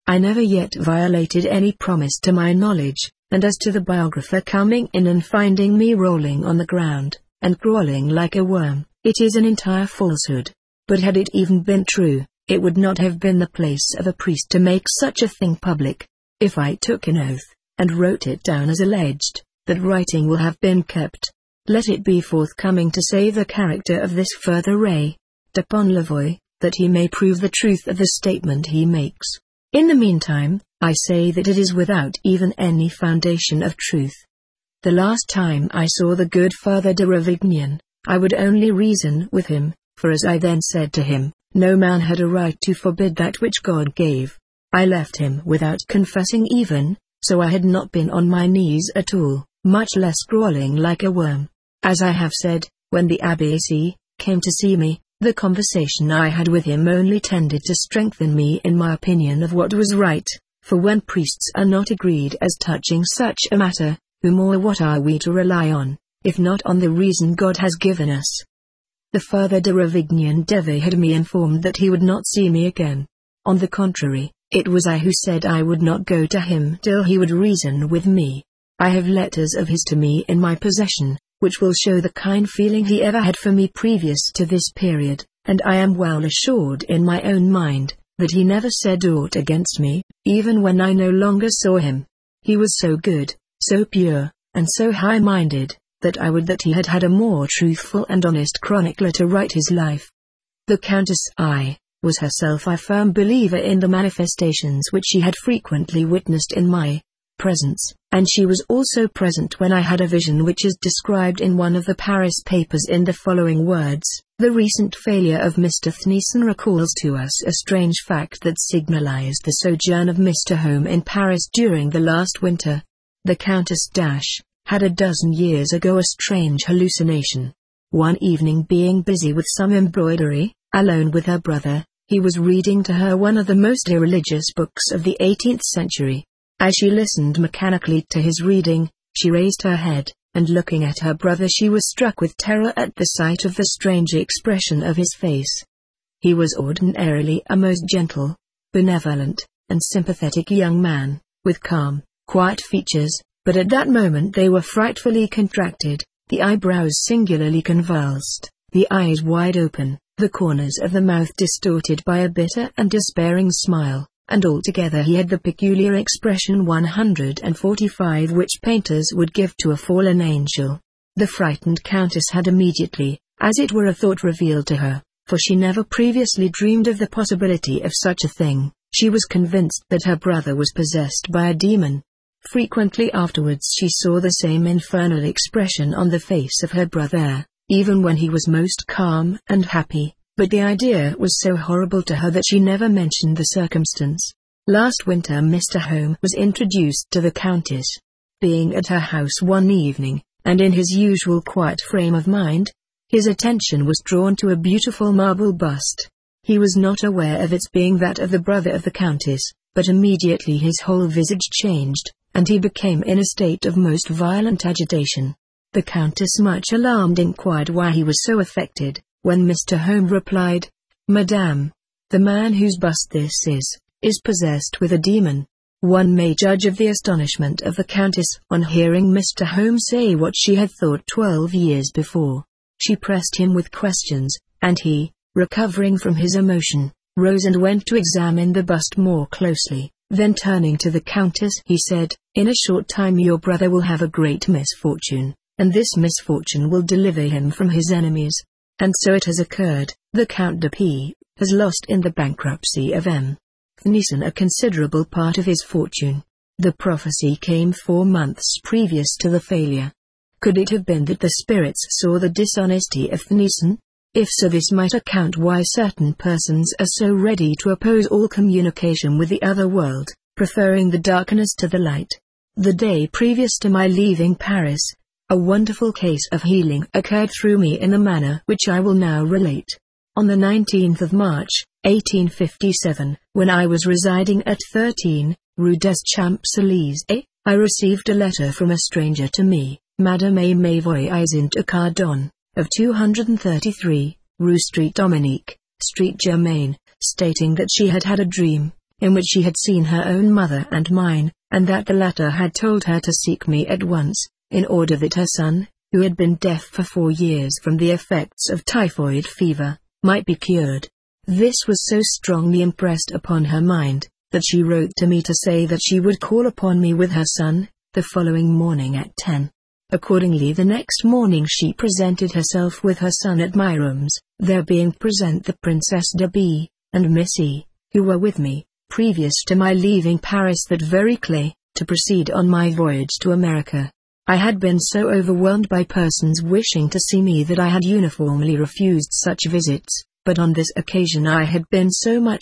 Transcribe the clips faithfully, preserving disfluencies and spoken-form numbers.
I never yet violated any promise to my knowledge, and as to the biographer coming in and finding me rolling on the ground, and crawling like a worm, it is an entire falsehood. But had it even been true, it would not have been the place of a priest to make such a thing public. If I took an oath, and wrote it down as alleged, that writing will have been kept. Let it be forthcoming to save the character of this further ray, upon Lavoy, that he may prove the truth of the statement he makes. In the meantime, I say that it is without even any foundation of truth. The last time I saw the good Father de Ravignan, I would only reason with him, for as I then said to him, no man had a right to forbid that which God gave. I left him without confessing even, so I had not been on my knees at all, much less crawling like a worm. As I have said, when the Abbé C. came to see me, the conversation I had with him only tended to strengthen me in my opinion of what was right, for when priests are not agreed as touching such a matter, whom or what are we to rely on, if not on the reason God has given us? The Father de Ravignan Deve had me informed that he would not see me again. On the contrary, it was I who said I would not go to him till he would reason with me. I have letters of his to me in my possession, which will show the kind feeling he ever had for me previous to this period, and I am well assured in my own mind, that he never said aught against me, even when I no longer saw him. He was so good, so pure, and so high-minded, that I would that he had had a more truthful and honest chronicler to write his life. The Countess I. was herself a firm believer in the manifestations which she had frequently witnessed in my presence, and she was also present when I had a vision which is described in one of the Paris papers in the following words: the recent failure of Mister Thnessen recalls to us a strange fact that signalized the sojourn of Mister Home in Paris during the last winter. The Countess Dash had a dozen years ago a strange hallucination. One evening, being busy with some embroidery, alone with her brother, he was reading to her one of the most irreligious books of the eighteenth century. As she listened mechanically to his reading, she raised her head, and looking at her brother she was struck with terror at the sight of the strange expression of his face. He was ordinarily a most gentle, benevolent, and sympathetic young man, with calm, quiet features, but at that moment they were frightfully contracted, the eyebrows singularly convulsed, the eyes wide open, the corners of the mouth distorted by a bitter and despairing smile, and altogether he had the peculiar expression one hundred forty-five which painters would give to a fallen angel. The frightened Countess had immediately, as it were, a thought revealed to her, for she never previously dreamed of the possibility of such a thing. She was convinced that her brother was possessed by a demon. Frequently afterwards she saw the same infernal expression on the face of her brother, even when he was most calm and happy, but the idea was so horrible to her that she never mentioned the circumstance. Last winter Mister Home was introduced to the Countess. Being at her house one evening, and in his usual quiet frame of mind, his attention was drawn to a beautiful marble bust. He was not aware of its being that of the brother of the Countess, but immediately his whole visage changed, and he became in a state of most violent agitation. The Countess, much alarmed, inquired why he was so affected, when Mister Home replied, "Madame, the man whose bust this is, is possessed with a demon." One may judge of the astonishment of the Countess on hearing Mister Home say what she had thought twelve years before. She pressed him with questions, and he, recovering from his emotion, rose and went to examine the bust more closely. Then turning to the Countess he said, "In a short time your brother will have a great misfortune, and this misfortune will deliver him from his enemies." And so it has occurred. The Count de P. has lost in the bankruptcy of M. Thnessen a considerable part of his fortune. The prophecy came four months previous to the failure. Could it have been that the spirits saw the dishonesty of Thnessen? If so, this might account why certain persons are so ready to oppose all communication with the other world, preferring the darkness to the light. The day previous to my leaving Paris, a wonderful case of healing occurred through me in the manner which I will now relate. On the nineteenth of March, eighteen fifty-seven, when I was residing at thirteen, Rue des Champs-Élysées, I received a letter from a stranger to me, Madame Aimée Voisin de Cardon, of two hundred thirty-three, Rue Street Dominique, Street Germain, stating that she had had a dream, in which she had seen her own mother and mine, and that the latter had told her to seek me at once, in order that her son, who had been deaf for four years from the effects of typhoid fever, might be cured. This was so strongly impressed upon her mind, that she wrote to me to say that she would call upon me with her son, the following morning at ten. Accordingly the next morning she presented herself with her son at my rooms, there being present the Princess de B. and Missy, who were with me, previous to my leaving Paris that very clay, to proceed on my voyage to America. I had been so overwhelmed by persons wishing to see me that I had uniformly refused such visits, but on this occasion I had been so much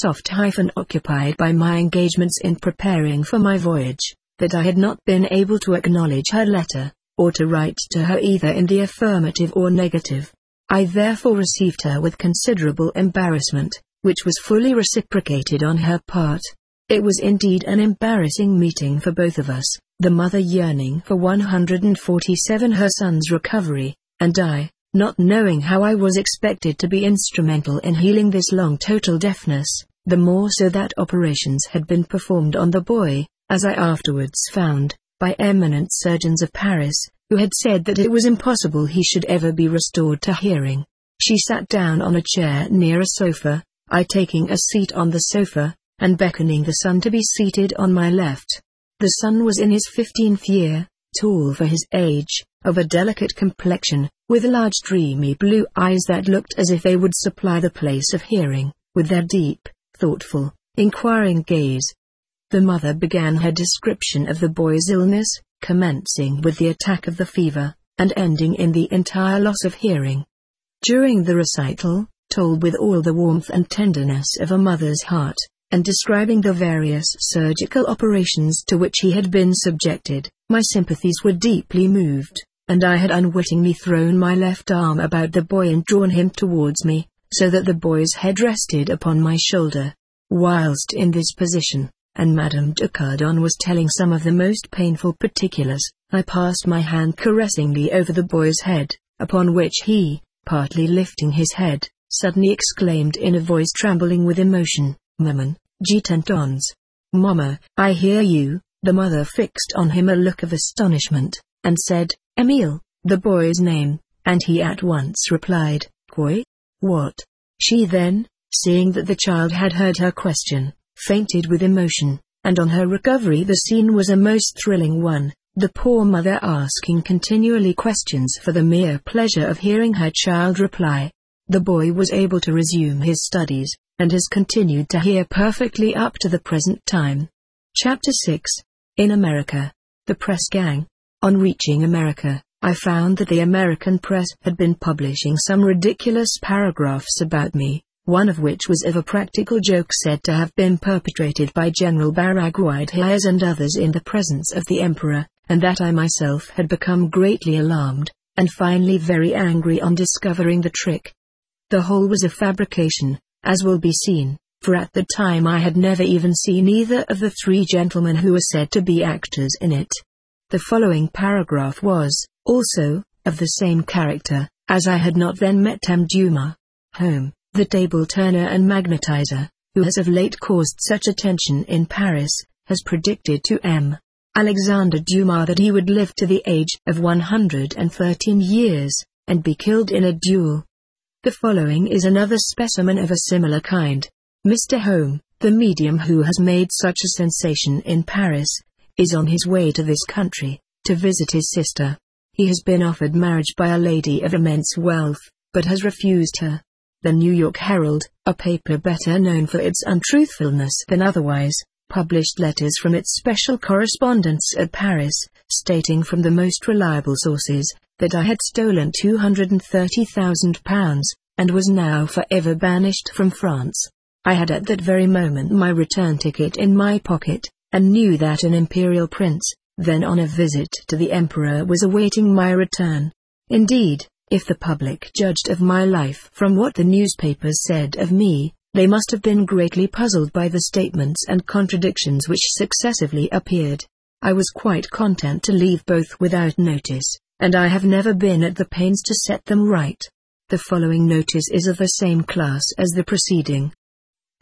pre-occupied by my engagements in preparing for my voyage, that I had not been able to acknowledge her letter, or to write to her either in the affirmative or negative. I therefore received her with considerable embarrassment, which was fully reciprocated on her part. It was indeed an embarrassing meeting for both of us, the mother yearning for one hundred forty-seven her son's recovery, and I, not knowing how I was expected to be instrumental in healing this long total deafness, the more so that operations had been performed on the boy, as I afterwards found, by eminent surgeons of Paris, who had said that it was impossible he should ever be restored to hearing. She sat down on a chair near a sofa, I taking a seat on the sofa, and beckoning the son to be seated on my left. The son was in his fifteenth year, tall for his age, of a delicate complexion, with large dreamy blue eyes that looked as if they would supply the place of hearing, with their deep, thoughtful, inquiring gaze. The mother began her description of the boy's illness, commencing with the attack of the fever, and ending in the entire loss of hearing. During the recital, told with all the warmth and tenderness of a mother's heart, and describing the various surgical operations to which he had been subjected, my sympathies were deeply moved, and I had unwittingly thrown my left arm about the boy and drawn him towards me, so that the boy's head rested upon my shoulder. Whilst in this position, and Madame de Cardon was telling some of the most painful particulars, I passed my hand caressingly over the boy's head, upon which he, partly lifting his head, suddenly exclaimed in a voice trembling with emotion, "Maman, je t'entends." "Mamma, I hear you." The mother fixed on him a look of astonishment, and said, "Emile," the boy's name, and he at once replied, "Quoi? What?" She then, seeing that the child had heard her question, fainted with emotion, and on her recovery the scene was a most thrilling one, the poor mother asking continually questions for the mere pleasure of hearing her child reply. The boy was able to resume his studies, and has continued to hear perfectly up to the present time. Chapter six. In America. The Press Gang. On reaching America, I found that the American press had been publishing some ridiculous paragraphs about me, one of which was of a practical joke said to have been perpetrated by General Barraguides and others in the presence of the Emperor, and that I myself had become greatly alarmed, and finally very angry on discovering the trick. The whole was a fabrication, as will be seen, for at the time I had never even seen either of the three gentlemen who were said to be actors in it. The following paragraph was, also, of the same character, as I had not then met M. Dumas. Home, the table turner and magnetizer, who has of late caused such attention in Paris, has predicted to M. Alexander Dumas that he would live to the age of one hundred thirteen years, and be killed in a duel. The following is another specimen of a similar kind. Mister Home, the medium who has made such a sensation in Paris, is on his way to this country, to visit his sister. He has been offered marriage by a lady of immense wealth, but has refused her. The New York Herald, a paper better known for its untruthfulness than otherwise, published letters from its special correspondents at Paris, stating from the most reliable sources, that I had stolen two hundred thirty thousand pounds, and was now forever banished from France. I had at that very moment my return ticket in my pocket, and knew that an imperial prince, then on a visit to the emperor, was awaiting my return. Indeed, if the public judged of my life from what the newspapers said of me, they must have been greatly puzzled by the statements and contradictions which successively appeared. I was quite content to leave both without notice, and I have never been at the pains to set them right. The following notice is of the same class as the preceding.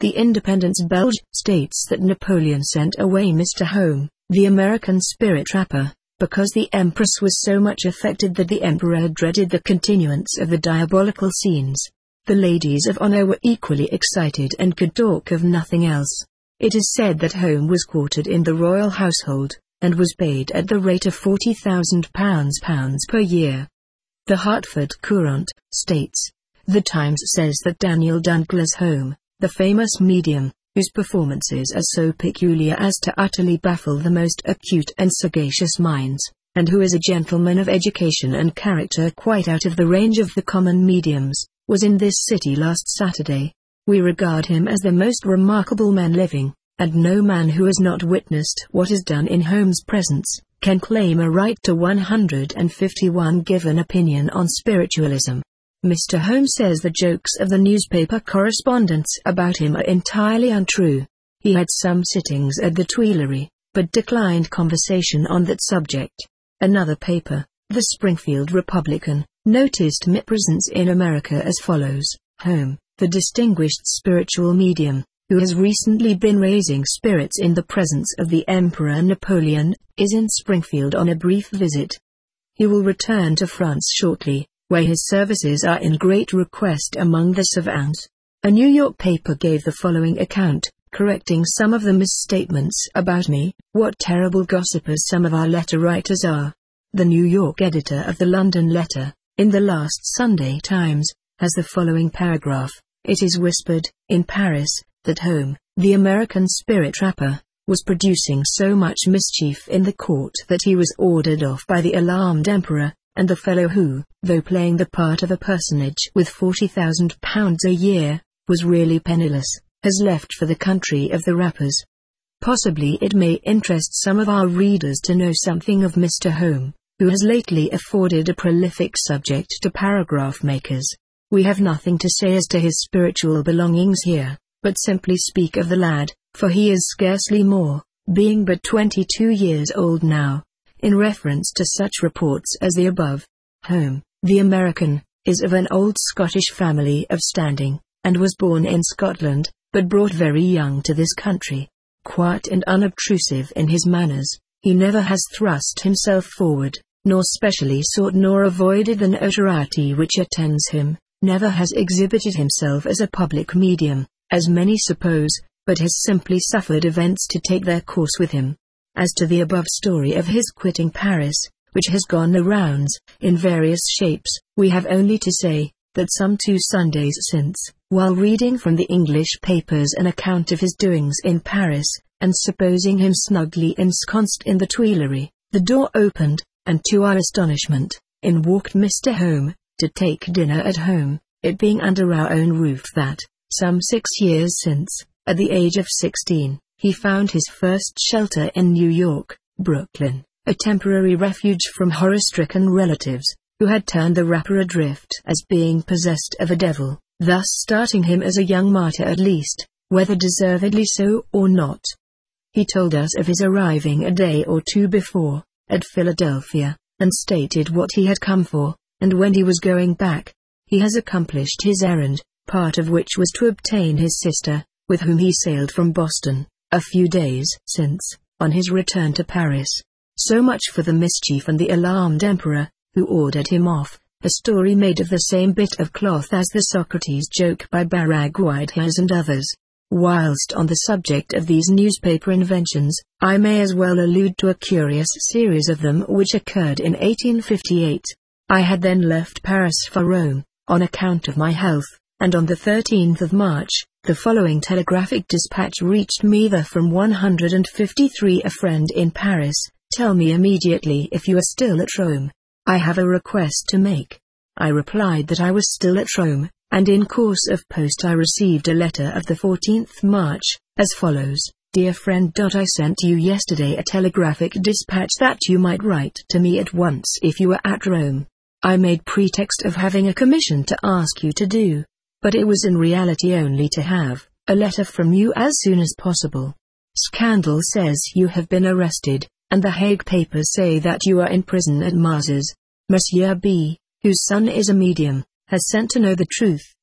The Independence Belge states that Napoleon sent away Mister Home, the American spirit trapper, because the Empress was so much affected that the Emperor dreaded the continuance of the diabolical scenes. The ladies of honor were equally excited and could talk of nothing else. It is said that Home was quartered in the royal household, and was paid at the rate of forty thousand pounds per year. The Hartford Courant states, "The Times says that Daniel Douglas Home, the famous medium, whose performances are so peculiar as to utterly baffle the most acute and sagacious minds, and who is a gentleman of education and character quite out of the range of the common mediums, was in this city last Saturday. We regard him as the most remarkable man living, and no man who has not witnessed what is done in Home's presence can claim a right to one hundred fifty-one given opinion on spiritualism." Mister Home says the jokes of the newspaper correspondents about him are entirely untrue. He had some sittings at the Tuileries, but declined conversation on that subject. Another paper, the Springfield Republican, noticed Mitt's presence in America as follows: Home, the distinguished spiritual medium, who has recently been raising spirits in the presence of the Emperor Napoleon, is in Springfield on a brief visit. He will return to France shortly, where his services are in great request among the savants. A New York paper gave the following account, correcting some of the misstatements about me. What terrible gossipers some of our letter writers are. The New York editor of the London Letter, in the last Sunday Times, has the following paragraph: "It is whispered, in Paris, that Home, the American spirit trapper, was producing so much mischief in the court that he was ordered off by the alarmed emperor, and the fellow who, though playing the part of a personage with forty thousand pounds a year, was really penniless, has left for the country of the rappers." Possibly it may interest some of our readers to know something of Mister Home, who has lately afforded a prolific subject to paragraph makers. We have nothing to say as to his spiritual belongings here, but simply speak of the lad, for he is scarcely more, being but twenty-two years old now. In reference to such reports as the above, Home, the American, is of an old Scottish family of standing, and was born in Scotland, but brought very young to this country. Quiet and unobtrusive in his manners, he never has thrust himself forward, nor specially sought nor avoided the notoriety which attends him, never has exhibited himself as a public medium, as many suppose, but has simply suffered events to take their course with him. As to the above story of his quitting Paris, which has gone the rounds, in various shapes, we have only to say, that some two Sundays since, while reading from the English papers an account of his doings in Paris, and supposing him snugly ensconced in the Tuileries, the door opened, and to our astonishment, in walked Mister Home, to take dinner at home, it being under our own roof that, some six years since, at the age of sixteen, he found his first shelter in New York, Brooklyn, a temporary refuge from horror-stricken relatives, who had turned the rapper adrift as being possessed of a devil, thus starting him as a young martyr at least, whether deservedly so or not. He told us of his arriving a day or two before, at Philadelphia, and stated what he had come for, and when he was going back. He has accomplished his errand, part of which was to obtain his sister, with whom he sailed from Boston, a few days since, on his return to Paris. So much for the mischief and the alarmed emperor, who ordered him off, a story made of the same bit of cloth as the Socrates joke by Barag Whitehouse and others. Whilst on the subject of these newspaper inventions, I may as well allude to a curious series of them which occurred in eighteen fifty-eight. I had then left Paris for Rome, on account of my health, and on the thirteenth of March, the following telegraphic dispatch reached me there from one hundred fifty-three: "A friend in Paris, tell me immediately if you are still at Rome. I have a request to make." I replied that I was still at Rome, and in course of post I received a letter of the fourteenth March, as follows: "Dear friend, I sent you yesterday a telegraphic dispatch that you might write to me at once if you were at Rome. I made pretext of having a commission to ask you to do, but it was in reality only to have a letter from you as soon as possible. Scandal says you have been arrested, and the Hague papers say that you are in prison at Mazas. Monsieur B., whose son is a medium, has sent to know the truth,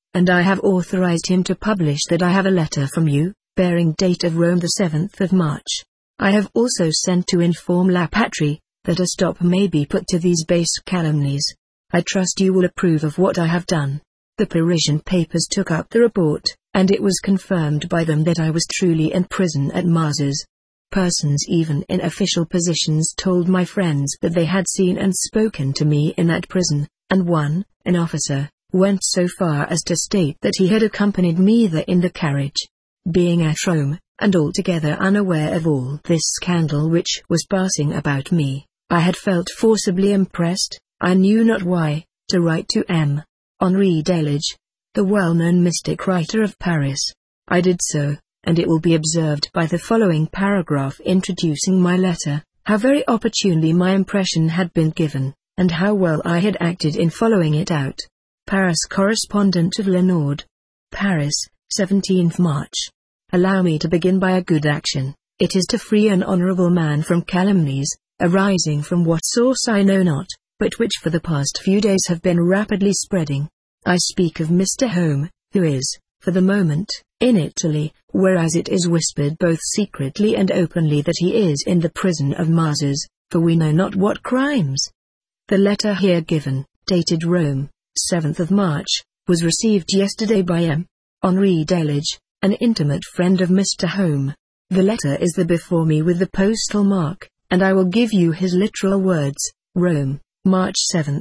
and I have authorized him to publish that I have a letter from you, bearing date of Rome the seventh of March. I have also sent to inform La Patrie, that a stop may be put to these base calumnies. I trust you will approve of what I have done. The Parisian papers took up the report, and it was confirmed by them that I was truly in prison at Mazas. Persons even in official positions told my friends that they had seen and spoken to me in that prison, and one, an officer, went so far as to state that he had accompanied me there in the carriage. Being at Rome, and altogether unaware of all this scandal which was passing about me, I had felt forcibly impressed, I knew not why, to write to M. Henri Delage, the well-known mystic writer of Paris. I did so, and it will be observed by the following paragraph introducing my letter, how very opportunely my impression had been given, and how well I had acted in following it out. Paris Correspondent of Le Nord. Paris, seventeenth March. Allow me to begin by a good action. It is to free an honorable man from calumnies, arising from what source I know not, but which for the past few days have been rapidly spreading. I speak of Mister Home, who is, for the moment, in Italy, whereas it is whispered both secretly and openly that he is in the prison of Mazas, for we know not what crimes. The letter here given, dated Rome, seventh of March, was received yesterday by M. Henri Delage, an intimate friend of Mister Home. The letter is there before me with the postal mark, and I will give you his literal words. Rome, March seventh,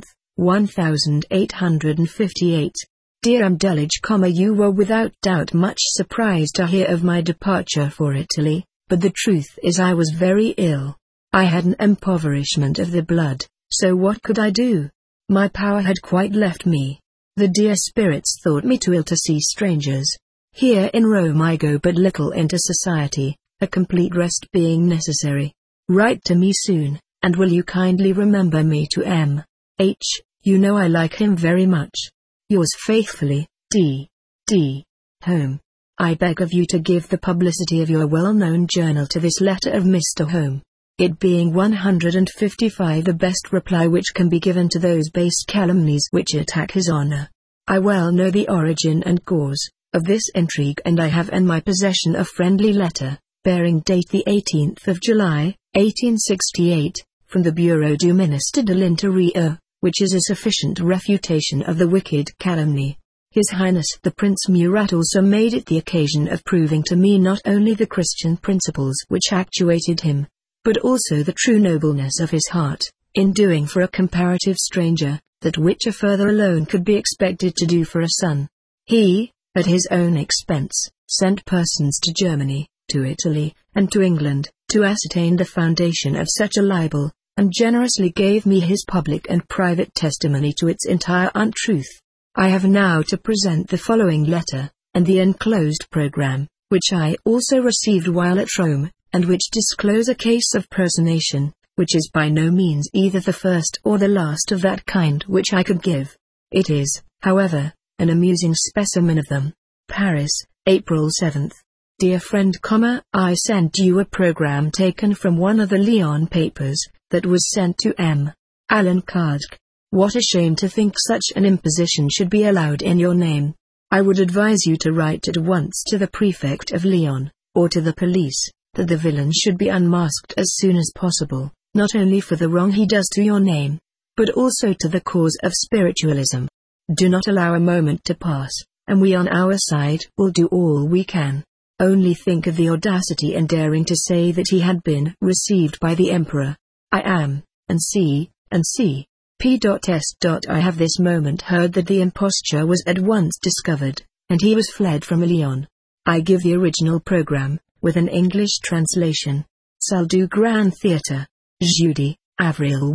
eighteen fifty-eight. Dear M. Delage, you were without doubt much surprised to hear of my departure for Italy, but the truth is I was very ill. I had an impoverishment of the blood, so what could I do? My power had quite left me. The dear spirits thought me too ill to see strangers. Here in Rome I go but little into society, a complete rest being necessary. Write to me soon, and will you kindly remember me to M. H. You know I like him very much. Yours faithfully, D. D. Home. I beg of you to give the publicity of your well-known journal to this letter of Mister Home, it being one hundred fifty-five the best reply which can be given to those base calumnies which attack his honor. I well know the origin and cause of this intrigue, and I have in my possession a friendly letter, bearing date the eighteenth of July, eighteen sixty-eight, from the Bureau du Ministre de l'Intérieur, which is a sufficient refutation of the wicked calumny. His Highness the Prince Murat also made it the occasion of proving to me not only the Christian principles which actuated him, but also the true nobleness of his heart, in doing for a comparative stranger, that which a father alone could be expected to do for a son. He, at his own expense, sent persons to Germany, to Italy, and to England, to ascertain the foundation of such a libel, and generously gave me his public and private testimony to its entire untruth. I have now to present the following letter, and the enclosed program, which I also received while at Rome, and which disclose a case of personation, which is by no means either the first or the last of that kind which I could give. It is, however, an amusing specimen of them. Paris, April seventh. Dear friend, I send you a program taken from one of the Lyon papers, that was sent to M. Allan Kardec. What a shame to think such an imposition should be allowed in your name. I would advise you to write at once to the prefect of Lyon, or to the police, that the villain should be unmasked as soon as possible, not only for the wrong he does to your name, but also to the cause of spiritualism. Do not allow a moment to pass, and we on our side will do all we can. Only think of the audacity and daring to say that he had been received by the Emperor. I am, and C, and C. P. S. I have this moment heard that the imposture was at once discovered, and he was fled from Lyon. I give the original program, with an English translation. Salle du Grand Theatre. Jeudi, Avril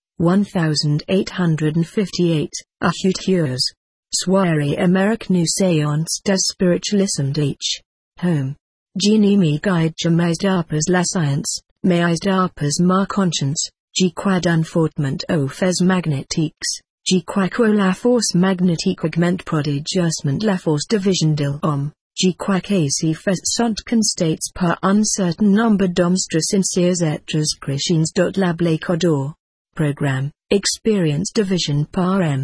first, eighteen fifty-eight, à huit heures. Soirée Amérique nous séance des spiritualisme H. Home. Genie me guide jamais d'arpes la science, mais d'arpes ma conscience, j'y crois d'un fortement aux faits magnétiques, j'y crois que la force magnétique augmente prodigieusement la force de vision de l'homme, j'y crois que ces faits sont constatés par un certain nombre d'hommes sincères êtres chrétiens. La Blake Odor. Programme, Experience Division par M.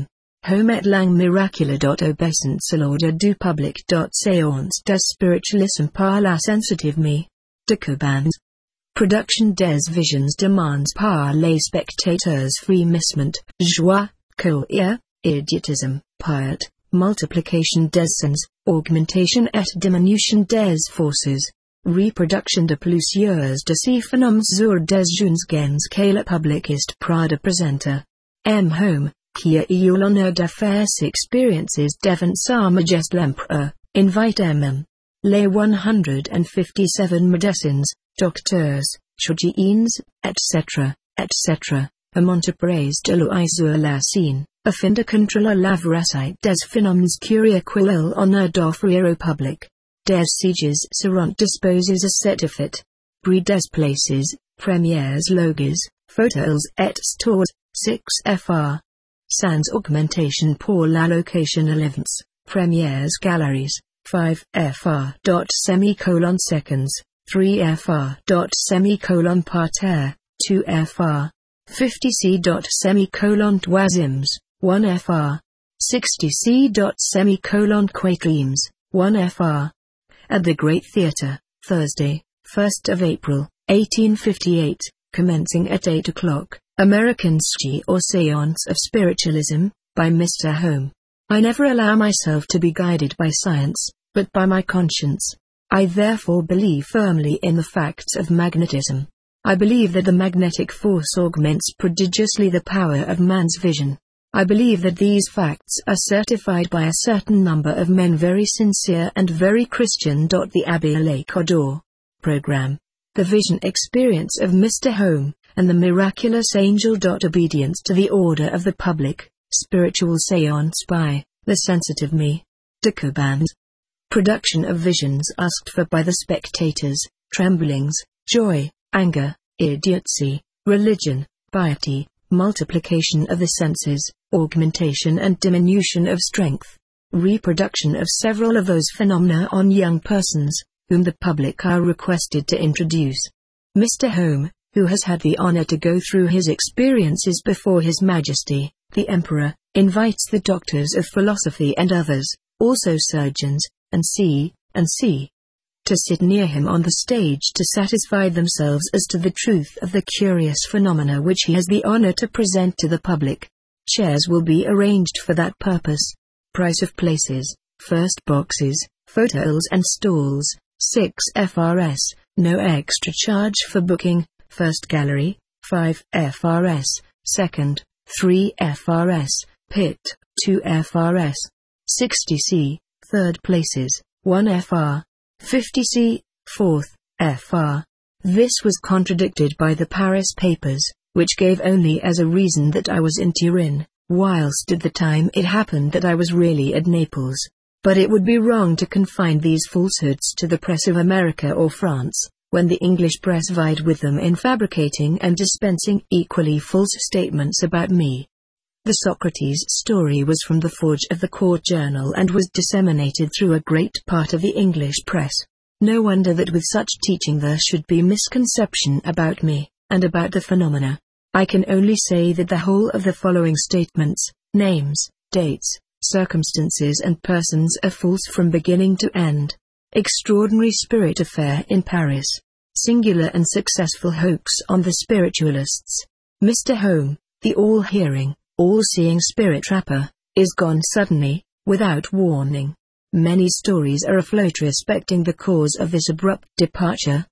Home et lang miracula. Obeisance à l'ordre du public. Séance des spiritualisme par la sensitive me. De Cobans. Production des visions demands par les spectateurs frémissement, joie, colère, idiotisme, piety, multiplication des sins, augmentation et diminution des forces. Reproduction de plusieurs de ces phénomènes sur des jeunes gens que le public est prêt de présenter. M. Home, qui a eu l'honneur de faire ses expériences devant Sa Majesté l'Empereur, invite M. Les one hundred fifty-seven médecins, docteurs, chirurgiens, et cetera, et cetera, à Monteprise de l'Oise sur la Seine, afin de contrôler la véracité des phénomènes curieux qu'il honneur d'offrir au public. Des sièges seront disposés à cet effet. Prix des places, premières loges, photos et stores, six francs. Sans augmentation pour la location events, premières galeries, five francs. Semicolon seconds, three francs. Semicolon parterre, two francs. fifty c. Semicolon troisièmes, one franc. sixty c. Semicolon quatrièmes, one franc. At the Great Theatre, Thursday, first of April, eighteen fifty-eight, commencing at eight o'clock, American Ski or Seance of Spiritualism, by Mister Home. I never allow myself to be guided by science, but by my conscience. I therefore believe firmly in the facts of magnetism. I believe that the magnetic force augments prodigiously the power of man's vision. I believe that these facts are certified by a certain number of men very sincere and very Christian. The Abbé Le Cordor Program. The Vision Experience of Mister Home, and the Miraculous Angel. Obedience to the order of the public, Spiritual Seance by the Sensitive Me. De Cobans. Production of visions asked for by the spectators, tremblings, joy, anger, idiocy, religion, piety, multiplication of the senses, augmentation and diminution of strength. Reproduction of several of those phenomena on young persons, whom the public are requested to introduce. Mister Home, who has had the honor to go through his experiences before His Majesty, the Emperor, invites the doctors of philosophy and others, also surgeons, and C, and C, to sit near him on the stage to satisfy themselves as to the truth of the curious phenomena which he has the honor to present to the public. Chairs will be arranged for that purpose. Price of places, first boxes, photos and stalls, six francs, no extra charge for booking. First gallery, five francs, second, three francs, pit, two francs. sixty c, third places, one franc. fifty c, fourth, franc. This was contradicted by the Paris papers, which gave only as a reason that I was in Turin, whilst at the time it happened that I was really at Naples. But it would be wrong to confine these falsehoods to the press of America or France, when the English press vied with them in fabricating and dispensing equally false statements about me. The Socrates story was from the forge of the Court Journal and was disseminated through a great part of the English press. No wonder that with such teaching there should be misconception about me, and about the phenomena. I can only say that the whole of the following statements, names, dates, circumstances and persons are false from beginning to end. Extraordinary spirit affair in Paris. Singular and successful hoax on the spiritualists. Mister Home, the all-hearing, all-seeing spirit trapper, is gone suddenly, without warning. Many stories are afloat respecting the cause of this abrupt departure,